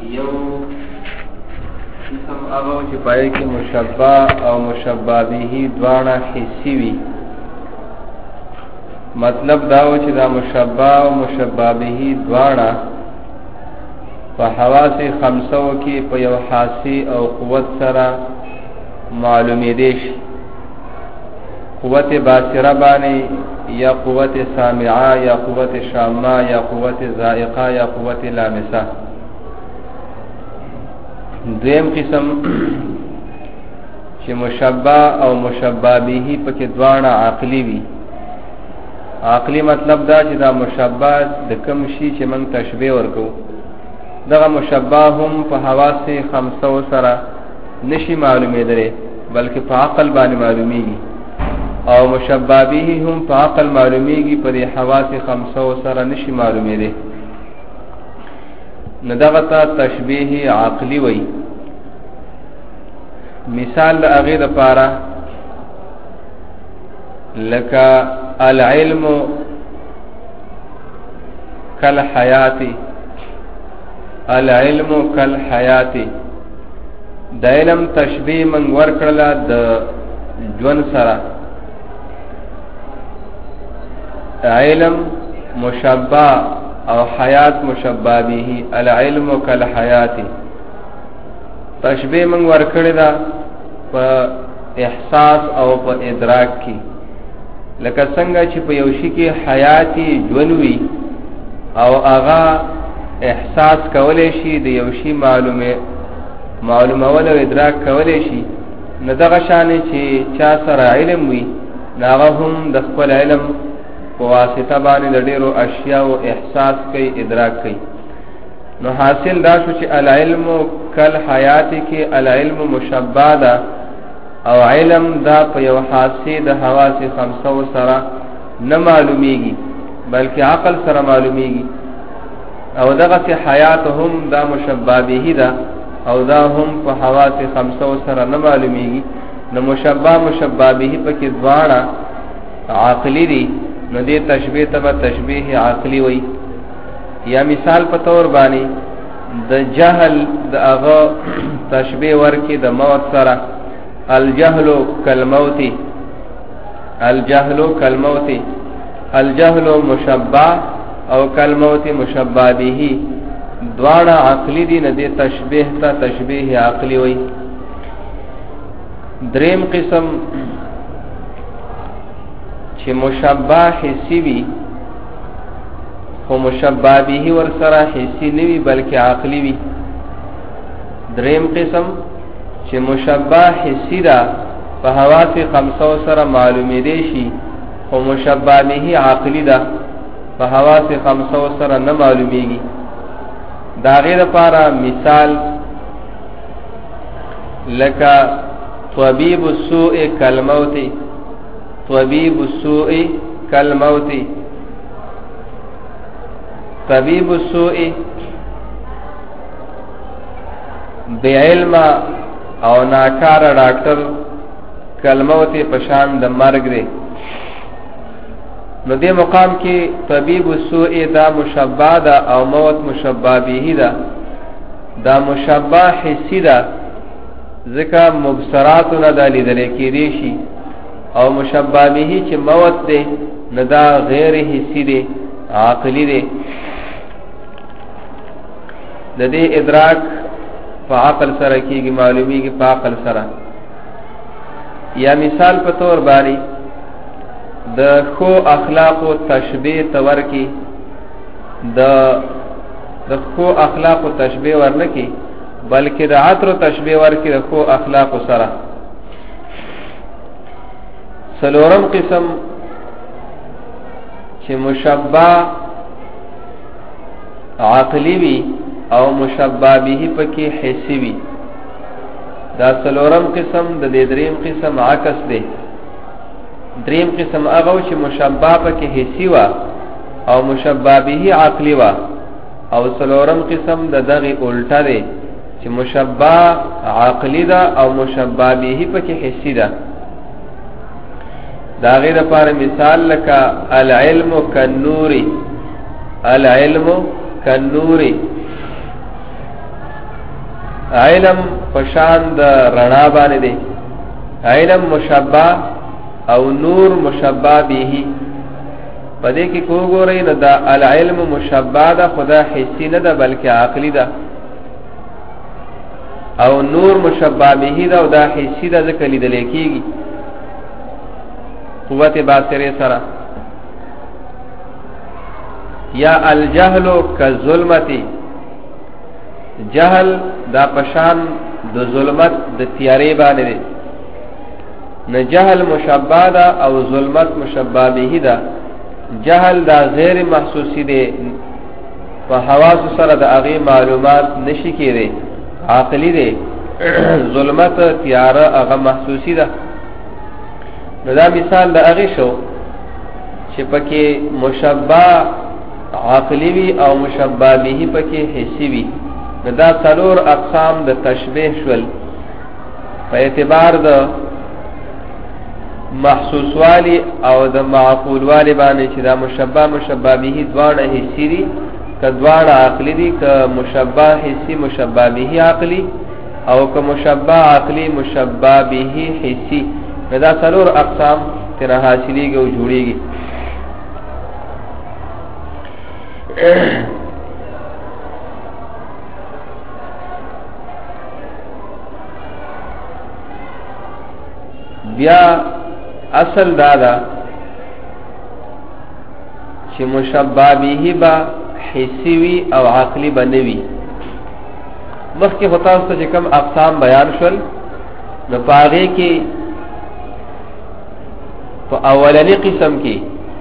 یو قسم هغه چې پای کې مشبہ او مشبہ به دواړه حسی وي. مطلب دا و چې دا مشبہ او مشبہ به دواړه په حواس خمسو کې په یو حاسی او قوت سره معلومې دي شي. قوت باصره باندې یا قوت سامعه یا قوت شامه یا قوت ذائقه یا قوت لامسه. دویم قسم چې مشبہ او مشبہ به پکې دواړه عقلی وي. عقلی مطلب دا چې دا مشبہ د کوم شي چې موږ تشبیه ورکو دغه مشبہ هم په حواس خمسو سره نشي معلومېدل بلکې په عقل باندې معلومیږي او مشبہ به هم په عقل معلومیږي په حواس خمسو سره نشي معلومېدل. ندغه تشبیه عقلی وی. مثال هغه د پاره لکه العلم کالحیات، العلم کالحیات د علم تشبیه من ورکړل د ژوند سره. علم مشبہ او حیات مشبہ به. العلم کالحیات تشبیه من ورکړی دا په احساس او په ادراک کې. لکه څنګه چې په یو شي کې حیاتی ژوند وي او هغه احساس کولای شي د یو شي معلومول او ادراک کولای شي، نو دغه شان چې چا سره علم وي هغه هم د خپل علم په واسطه باندې د ډیرو اشیاء او احساس کوي، ادراک کوي. نو حاصل دا شو چې العلم کالحیات کې العلم مشبہ ده او علم دا په یو حاسی د حواس خمسو سره نه معلومیږي بلکې عقل سره معلومیږي. او دغه چې حیات هم دا مشبہ به ده او دا هم په حواس خمسو سره نه معلومیږي. نو مشبہ به پکې دواړه عقلی دي، نو دې تشبیه ته تشبیه عقلی وای. یا مثال په تور باندې د جهل د هغه تشبیه ورکی د موت سره. الجهل کالموت، الجهل کالموت، الجهل مشبہ او کالموت مشبہ به دواړه عقلی دي، نه دې تشبیه ته تشبیه عقلی وای. دریم قسم چې مشبہ حسی وي خو مشبہ به ور سره حسی نه وي بلکې عقلی وي. دریم قسم چې مشبہ حسی دا په حواس خمسو سره معلومې دي شي خو مشبہ به عقلی دا په حواس خمسو سره نه معلومیږي. دا غیر لپاره مثال لکه طبیب السوء کالموت، طبیب السوء کالموت. طبیب السوء بے علم او ناکار ډاکټر کالموت پشان د مرګ دی. نو دې مقام کې طبیب السوء دا مشبہ دا او موت مشبہ به دا. دا مشبہ حسی دا ځکه مبصراتونه دا لیدل کېدی شي او مشبہ به چې موت دی نه دا غیر حسی دی، عقلی دی. د دې ادراک په عقل سره کېږي، معلومیږي په عقل سره. یا مثال په تور باندې د خو اخلاقو تشبیه تور کی د خو اخلاقو تشبیه ورنکی بلکې د عطر تشبیه ورکی د خو اخلاقو سره. سلورم قسم چې مشبہ عقلی وی او مشبہ به پکې حسی وی. دا سلورم قسم د دې دریم قسم عکس دی. دریم قسم هغه چې مشبہ پکې حسی وا او مشبہ به عقلی وا، او سلورم قسم د دغه الټا دی چې مشبہ عقلی دا او مشبہ به پکې حسی دا. دا غیر لپاره مثال لکه العلم کالنور، العلم کالنور علم پشان د رڼا باندې دی علم مشبہ او نور مشبہ به پدې کې کو ګورئ نه دا العلم مشبہ دا خدا حسی نه ده بلکې عقلی ده او نور مشبہ به دا او دا حسی ده ځکه لیدل کېږي قوت باصره سره یا الجهل کظلمتی جهل دا پشان د ظلمت د تیارې باندې دی نه جهل مشبہ دا او ظلمت مشبہ به دا جهل دا غیر محسوسی دی په حواس سره د هغه معلومات نشي کېږي عقلی دی ظلمت تیاره هغه محسوسی ده نو دا مثال د هغه شو چې پکې مشبہ عقلی وی او مشبہ به پکې حسی وی دا څلور اقسام د تشبیه شول په اعتبار د محسوس والی او د معقول والی باندې چې دا مشبہ مشبہ به دواړه حسی دي که دواړه عقلی دي که مشبہ حسی مشبہ به عقلی او که مشبہ عقلی مشبہ به حسی دا څلور اقسام تر حاصلېږي او جوړېږي بیا اصل دادا چې مشبہ به با حسی وی او عقلی بنوي مخکې هوتا ست چې کوم اقسام بیان شول نو پاره کې په اولنی قسم کې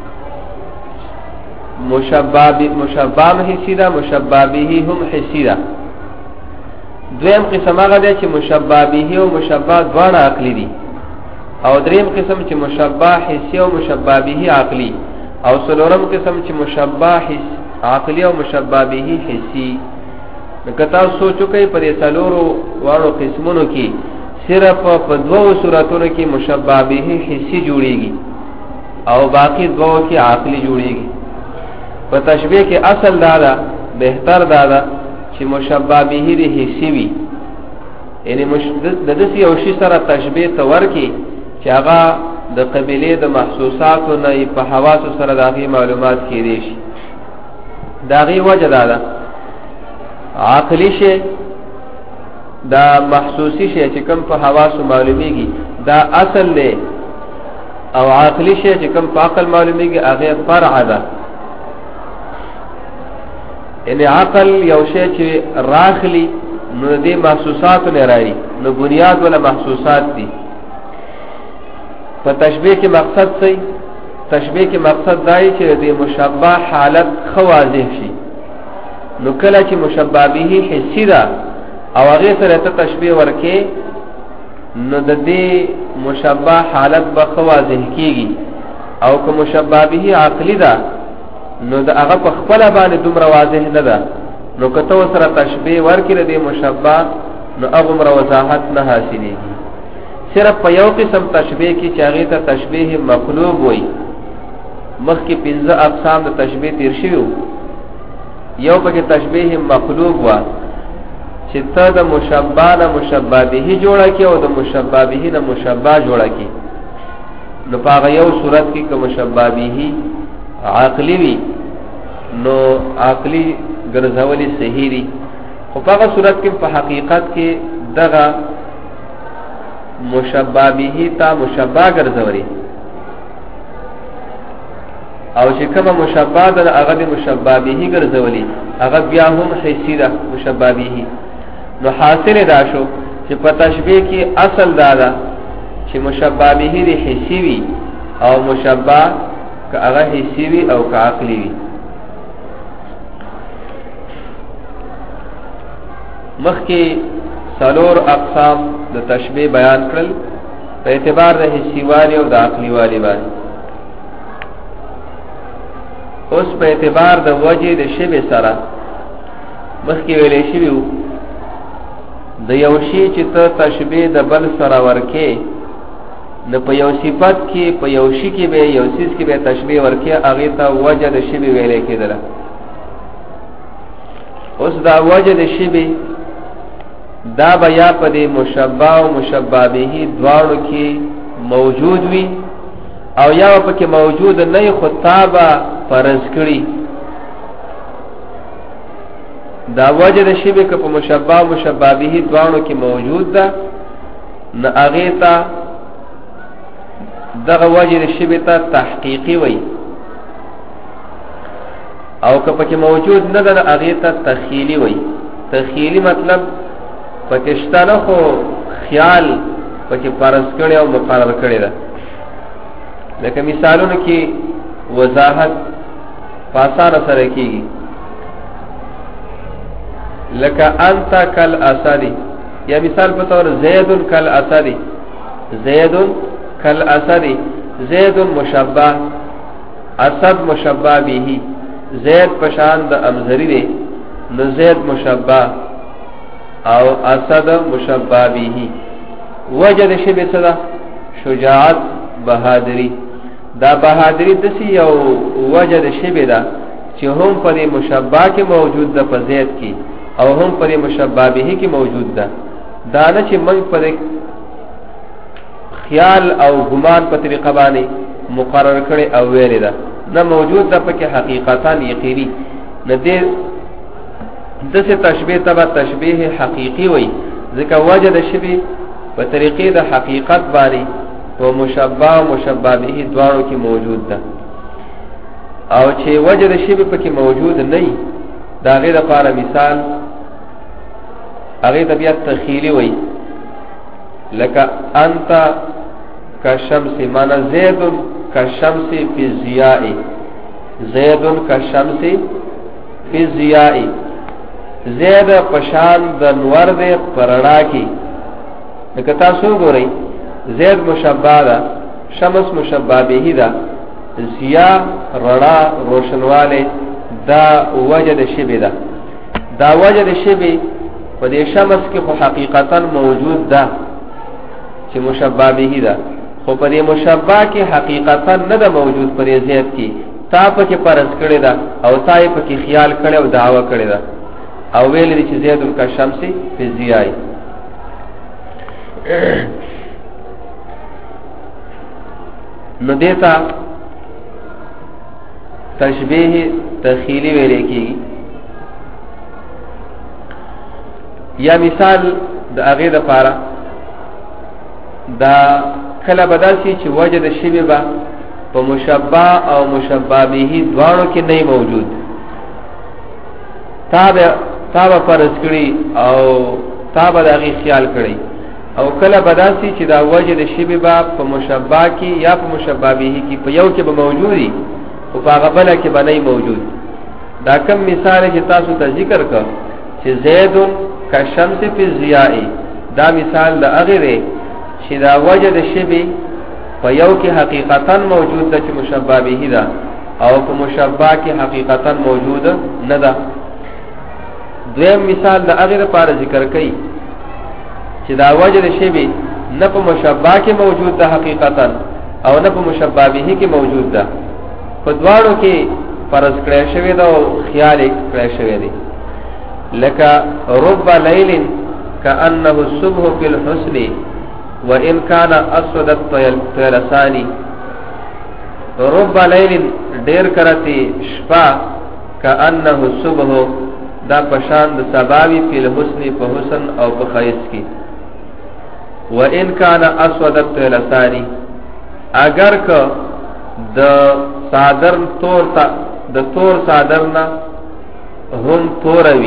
مشبہ حسی دا مشبہ به هم حسی دا دویم قسم هغه دی چې مشبہ به او مشبہ دواړه عقلی دي او دریم قسم چې مشبہ حسی او مشبہ به عقلی او څلورم قسم چې مشبہ عقلی او مشبہ به حسی نکتا سوچو کوي په دې څلورو واړو قسمونو کې صرف په دوو صورتونو کې مشبہ به حسی جوړيږي او باقی دوو کې عقلی جوړيږي په تشبیه کې اصل دادا بهتر دادا چې مشبہ به دې حسی وي یعنی د دې یو شی سره تشبیه تور کې چې هغه د قبيله د محسوساتو نه په حواس سره دغه معلومات کېدي شي دغه وجه دادا عقلی شی دا محسوسی شی چې کوم په حواس معلومیږي دا اصل دی او عقلی شی چې کوم په عقل معلومیږي هغه فرع ده ان عقل یو شی چې راخلی نو دې محسوسات نه راړي نو بنیاد ولا محسوسات دي په تشبیه کې مقصد څه تشبیه کې مقصد دای چې دې مشبہ حالت خو واضح شي نو کله چې مشبہ به حسی ده او هغه سره ته تشبیه ورکې نو د دې مشبہ حالت به خو واضح کیږي او که مشبہ به عقلی ده نو د هغه په خپل باندې دومره واضح نه ده نو کته سره تشبیه ورکې د مشبہ نو هغه وضاحت نه حاصلېږي صرف په یو قسم تشبیه کې چې هغه ته تشبیه مقلوب وای مخکې 15 اقسام د تشبیه تیر شوی یو پکې تشبیه مقلوب وا چې ته د مشبہ نه مشبہ به جوړه کې او د مشبہ به نه مشبہ جوړه کې نو په یو صورت کې کوم مشبہ به عقلی وی نو عقلی ګرځولې صحیح دي خو په هغه صورت کې په حقیقت کې دغه مشبہ به تا مشبہ ګرځوري او چې کومه مشبہ د هغه د مشبہ به ګرځولي هغه بیا هم حسی ده مشبہ به نو حاصل دا شو چې په تشبیه کې اصل دا چې مشبہ به د حسی وي او مشبہ که هغه حسی وي او که عقلی وي مخکې څلور اقسام د تشبیه بیان کړل په اعتبار د حسی والی او د عقلی والی باندې اوس په اعتبار د وجه د شبه سره مخکې ویلې شي وو د یو شی چې ته تشبیه د بل سره ورکې نو په یو صفت کې په یو شی کې به یو سیس کې به تشبیه ورکې هغه ته وجه د شبه ویلې کېدله اوس دا وجه د شبه دا بیا په دې مشبہ او مشبہ به دواړو کې موجود وي او یا په کې موجود نه خطابه فرض کړي دا وجه د شی به په مشبہ او مشبہ به دواړو کې موجود ده نه هغه ته دغه وجه د شی به ته تحقیقی وي او که پکې موجود نه ده هغه ته تخیلی وي تخیلی مطلب پکشتانه خو خیال پکې فرض کړي او مقرر کړي ده لکه مثالونو کې وضاحت پاسانه سره کیږي لکه انت کل اسدی یا مثال په تور زید کل اسدی زید کل اسدی زید مشبہ اسد مشبہ به زید پشان د امزری دی نو زید مشبہ او اسد مشبہ به وجد شبه صدا شجاعت بہادری دا بہادری دسی یو وجد شبه دا چې هم پر مشبہ کې موجود ده په زید کې او هم پر مشبہ به کې موجود ده دا نه چې موږ پر خیال او ګمان په طریقه باندې مقرر کړي او ویل ده نه موجود ده پکې حقیقتا یقیني نه دې دسه تشبیه تبع تشبیه حقیقی وي ځکه وجد شبه په طریقې د حقیقت باندې او مشبہ او مشبہ به دواړو کې موجود ده او چې وجد شبه پکې موجود نه وي دا غیر لپاره مثال هغه طبيعت تخیلی وي لکه انت کشمس معنا زید کشمس فی الضیاء زید کشمس فی الضیاء زید پشان د نور دې پرړا کی لکه تاسو ګورئ زید مشبہ ده شمس مشبہ به ده ضیاء رڼا روشنواله دا وجد شبه ده دا وجد شبه په دې شمس کې خو حقیقتا موجود ده چې مشبہ به ده خو په دې مشبہ کې حقیقتا نه ده موجود پر زید کې تا په کې فرض کړی ده او تا په کې خیال کړی او دعوه کړی ده او ویل دي چې زید کا شمس فی ضیاء نو دیتا تشبیه تخیلی ویلے کی یا مثال د هغه د پاره دا کله بداسي چې وجد شبه با په مشبہ او مشبہ به دواړو کې نه موجود تابع فرض کړي او تابع د هغه خیال کړي او کله بداسي چې دا وجد شبه با په مشبہ کې یا په مشبہ به کې په یو کې به موجودي او په هغه بل کې به نه موجود دا کم مثال چې تاسو ته ذکر کړ چې زید کشمس فی الضیاء دا مثال د هغه دی چې دا وجد شبه په یو کې حقیقتا موجود ده چې مشبہ به ده او په مشبہ کې حقیقتا موجود نه ده دویم مثال د هغه لپاره ذکر کړي چې دا وجد شبه نه په مشبہ کې موجود ده حقیقتا او نه په مشبہ به کې موجود ده په دواړو کې فرض کړی شوی ده او خیال کړی شوی دی لکه رب لیل کأنه الصبح فی الحسن وان كان اسود الطیلسان رب لیل ډیر کرتی شپه کأنه الصبح دا پشان د سباوی فی الحسن په حسن او په خیس کې وان كان اسود الطیلسان اگر که د صادر تور صادرنا هم توروي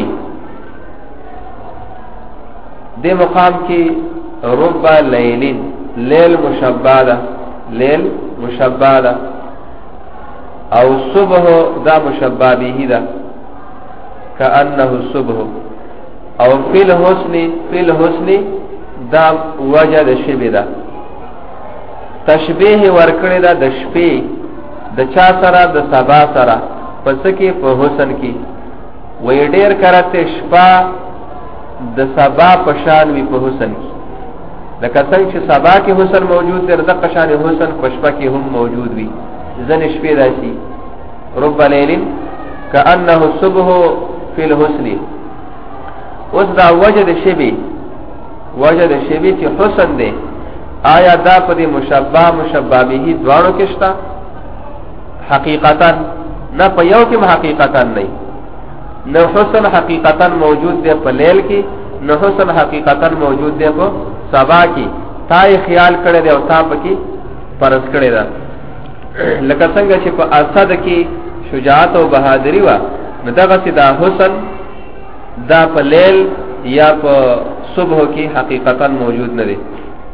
دې مقام کې رب لیلین لیل مشبہ ده لیل مشبہ ده او صبح دا مشبہ به ده کأنه الصبح او فی الحسن دا وجد شبه ده تشبیه ورکړی دا د شپې د چا سره د سبا سره پس کې په حسن کې وې ډېر کرته شپه د سبا په شان وی په حسن کې لکه څنګه چې سبا کې حسن موجود دی د قشان حسن په شپه کې هم موجود وي ځنه شپې راشي رب لیل کأنه الصبح فی الحسن اوس دا وجد شبه وجه د شبی چې حسن دی آیا دا په دې مشبہ مشبہ به دوانو کې شته حقیقتا نه په یو کې حقیقتا نه حسن حقیقتا موجود دی په لیل کې نه حسن حقیقتا موجود دی په سبا کې تا یې خیال کړی دی او تا پکې فرض کړی دا لکه څنګه چې په اسد کې شجاعت او بہادری وا نو دغه چې دا حسن دا په لیل یا په صبح کې حقیقتا موجود نه دی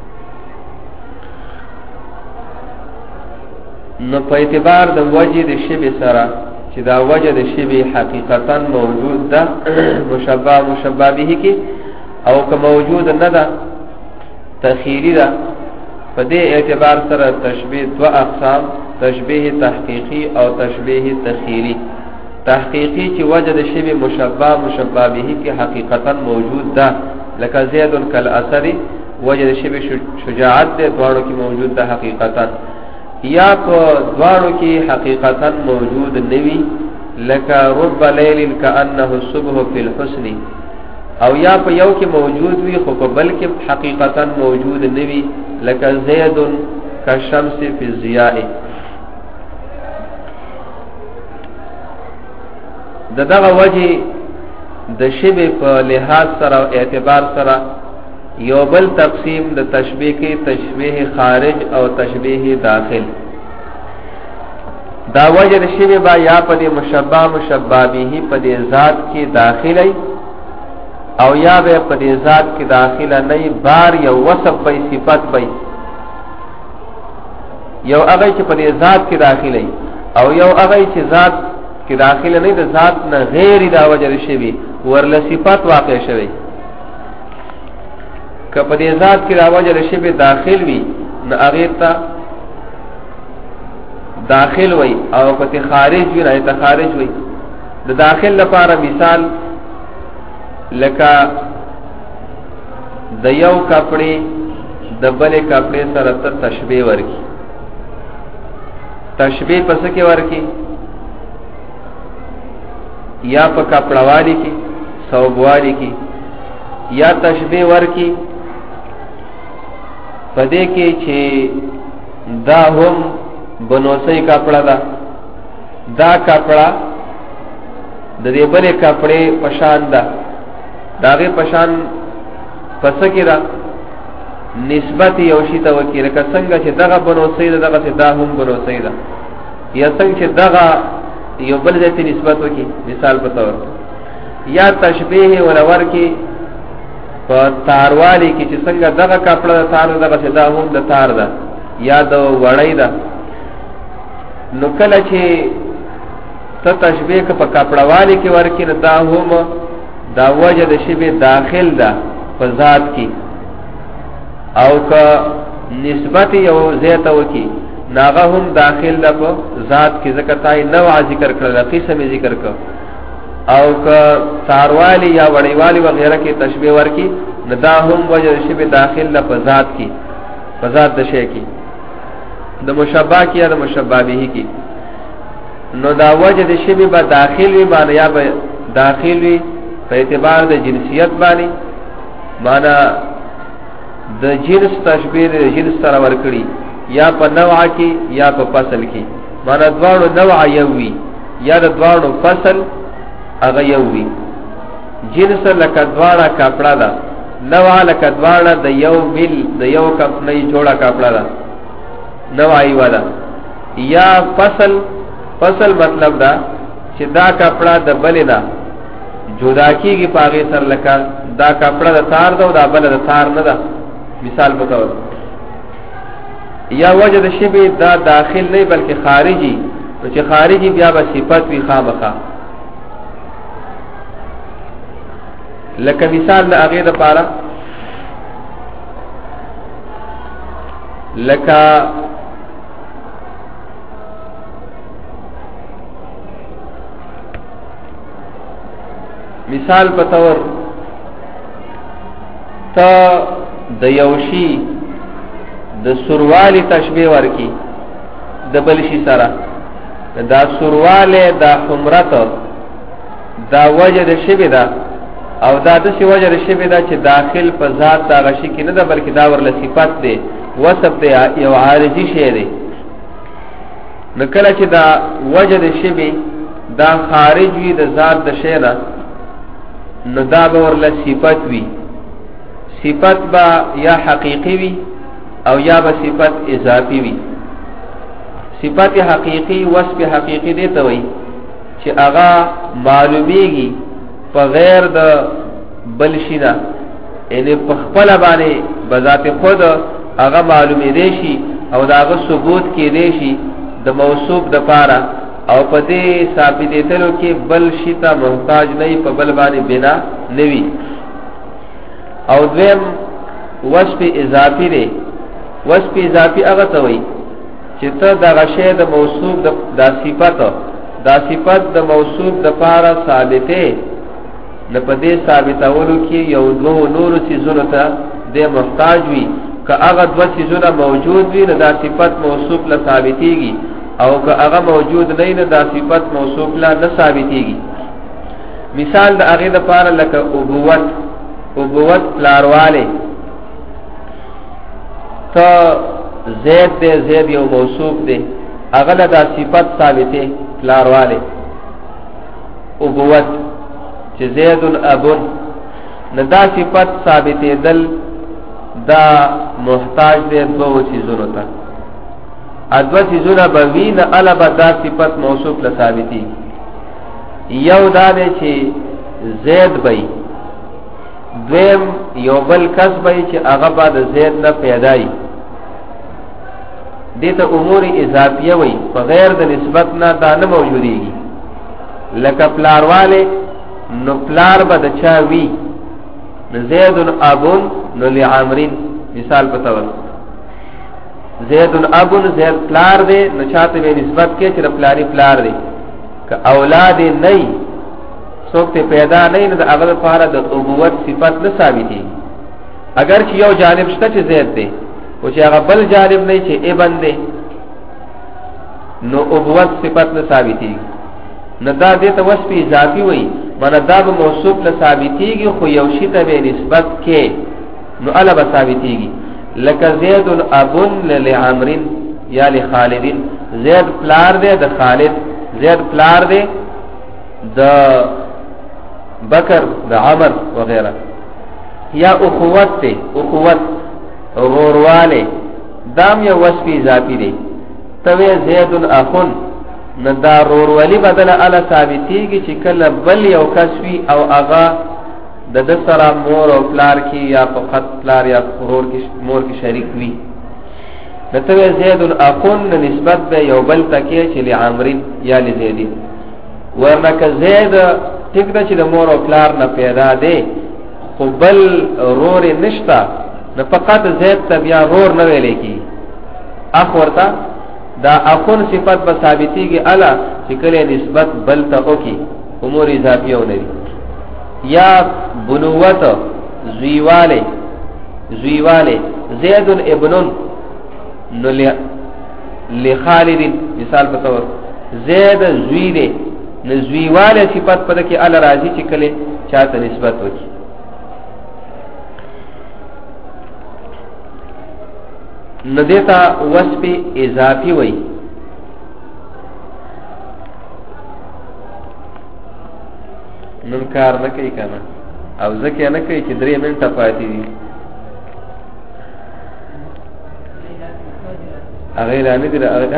نو په اعتبار د وجه د شبه سره چې دا وجه د شبه حقیقتا موجود ده مشبہ مشبہ به کې او که موجود نه ده تخیری ده په دې اعتبار سره تشبیه دو اقسام تشبیه تحقیقی او تشبیه تخیری تحقیقی چې وجه د شبه مشبہ مشبہ به کې حقیقتا موجود ده لکه زید کالاثر وجه د شبه شجاعت ده دوړو کې موجود ده حقیقتا یا په دوارو کې حقیقتا موجود نوی لکه رب لیل کانه الصبح فی الحسن او یا په یو کې موجود وي خو په بل کې حقیقتا موجود نوی لکه زید کالشمس فی الضیاء دغه وجه د شبه په لحاظ سره او اعتبار سره یو بل تقسیم د تشبیه کې تشبیه خارج او تشبیه داخل دا وجه د شبه با یا په دې مشبہ مشبہ به په دې ذات کې داخلي او یا به په دې ذات کې داخله نه بار یو وصف به صفت به یو هغه چې په دې ذات کې داخلي او یو هغه چې ذات کې داخله نه د ذات نه غیر دا وجه د شبه ورله صفت واقع شوی که په دې ذات کې راوجه د شبه داخل وي نه هغه ته داخل وي او په خارج وي نه ته خارج وي د داخل لپاره مثال لکه د یو کپڑے د بل کپڑے سره ته تشبیه ورکی تشبیه پس کې ورکی یا په کپڑا والی کې ثوب والی کې یا تشبیه ورکی پدې کې چې دا هم بنوسی کپڑا دا کپڑا د دې بلې کپڑے پشان دا داغه پشان پس کې را نسبت یو شی ته وکړه که څنګه چې دغه بنوسی دغه دا هم بنوسی دا یا څنګه چې دغه یو بل ځای ته نسبت وکړي مثال په تور یا تشبیه ولور کې په تاروالی کې چې څنګه دغه کپڑا د تار دغه دا هم د تار ده یا د وړۍ ده نو کله چې ته تشبیه په کپڑا والی کې ورکی نه دا هم دا وجه د شبه داخل ده په ذات کې او که نسبت یو زیته وکي ناغه هم داخل ده په ذات کې ځکه تای نوع ذکر کړل قسم ذکر کړ او که تاروالی یا وړیوالی وغیرہ کې تشبیه ورکی نه دا هم وجه د شبه داخل ده په ذات کې په ذات د شی کې د مشبہ کې یا د مشبہ به کې نو دا وجه د شبه به داخل وي باندې یا به داخل وي په اعتبار د جنسیت باندې معنا د جنس تشبیه د جنس سره ورکړي یا په نوع کې یا په فصل کې معنا دواړو نوع یو وي یا د دواړو فصل هغه یو وي جنس لکه دواړه کپڑا ده نوع لکه دواړه د یو مل د یو کپ نه جوړه کپڑا ده نوع ایوا ده یا فصل مطلب دا چې دا کپڑا د بل نه جدا کیږي پاغه سر لکه دا کپڑا د تار ده او دا بل د تار نه ده مثال بتاو یا وجه د شبه دا داخل نه بلکې خارجي چې خارجي بیا به صفت وي خامخا لکه مثال د هغه د پاره لکه مثال په تور تا د یوشي د سروالی تشبیه ورکی د بلشي سره دا سرواله د حمرت دا وجه د شبه ده او دا د سی وجه شوی دا چې داخل په ذات دا غشي کې نه ده بلکې دا ورله صفت دی وصف دی یو عارضی شی دی نو کله چې دا وجه د شوی دا خارج وي د ذات د شی نه نو دا به ورله صفت وي صفت با یا حقیقی وي او یا به صفت اضافی وي صفت حقیقی وصف حقیقی دی ته وي چې هغه معلومیږي په غیر د بل شینا یعنی په خپل باندې بذات خود هغه معلومې دی شي او داغه ثبوت کې دی شي د موصوف د پاره او په دې ثابتېدلو کې بل شي ته محتاج نه په بل باندې بنا نوي او دویم وصف اضافي دی وصف اضافي هغه ته وي چې ته دغه شی د موصوف د صفت د موصوف د پاره ثابته نه په دې ثابتولو کې یو دوه نور چیزونو ته د محتاج وي که هغه دوه چیزونه موجود وي نو دا صفت موصوف له ثابتيږي او که هغه موجود نه نه دا صفت موصوف له نه ثابتيږي مثال د هغه د پاره لکه ابوت پلارواله ته زید یو موصوف دی هغه له دا صفت ثابته پلارواله ابوت چې زید ابن ندا صفت ثابته دل دا محتاج دی دوه چیزونو ته ادوه چیزونه به وی نه علاوه دا صفت موصوف له ثابتي یو دا دی چې زید بای دویم یو بل کس بای چې هغه بعد زید نه پیدای دیتا امور اضافیه وی بغیر د نسبت نه دا نه موجودیږي لکه پلارواله نو پلار به د چا وی زید ابن نو لعمرین مثال پتاول زید ابن زید پلار دی نو چاته به نسبت کې چې پلاری پلار دی که اولاد نه څوک ته پیدا نه نه د هغه لپاره د ابوت صفت نه ثابتي اگر چې یو جانب شته چې زید دی او چې هغه بل جانب نه چې ابن دی نو ابوت صفت نه ثابتي نه دا دې ته وصف اضافي وي معنی دا به موصوف له ثابتيږي خو یو شی ته به نسبت کې نو الا به ثابتيږي لکه زید ابن لعمرین یا لخالد زید پلار دی د خالد زید پلار دی د بکر د عمر وغیرہ یا اخوت ته اخوت غورواله دام یو وصف اضافي دی توی زید اخن ندا غورولی بدل الا ثابتیږي چې کله بل یو کسوی او اغا د سره مور او پلار کی یا فقط پلار یا غور کی مور کی شریک وی نتوی زید اخن نسبت به یو بل تکي چې لعمرین یا لزیدین ورنه زید ټیک ده چې د مور او پلار نه پیدا دی خو بل رور نشتا نه فقط زید تبیا رور نه ویل کی اخ ورتا دا اخون صفت به ثابتيږي الا چې کله نسبت بل ته وکي امور اضافيه ونري یا بنوت زویواله زید ابن نو لخالد مثال په تور زید زوی دی نزویواله صفت پد کې ال راضی چې کله چاته نسبت وکي ندیتا وصف اضافی وی نن کار نه کوي کنه او ځکه نه کوي چې 3 منټه پاتې دي هغه لانه دي هغه